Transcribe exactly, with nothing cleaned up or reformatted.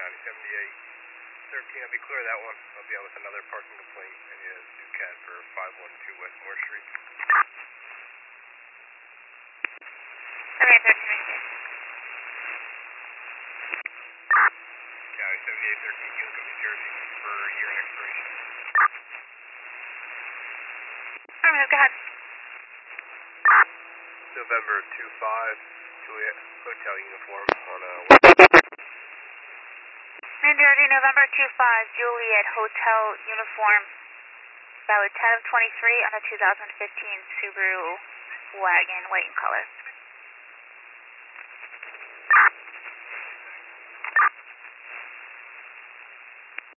County seventy-eight thirteen, I'll be clear of that one. I'll be out with another parking complaint and a Ducat for five one two West Moore Street. seventy-eight thirteen, right here. County seventy-eight thirteen, Utica, New Jersey for year and expiration. Affirmative, go ahead. November two five, Juliet Hotel uniform on a... New Jersey, November two five, Juliet Hotel uniform, valid ten of twenty-three on a two thousand fifteen Subaru wagon, white in color.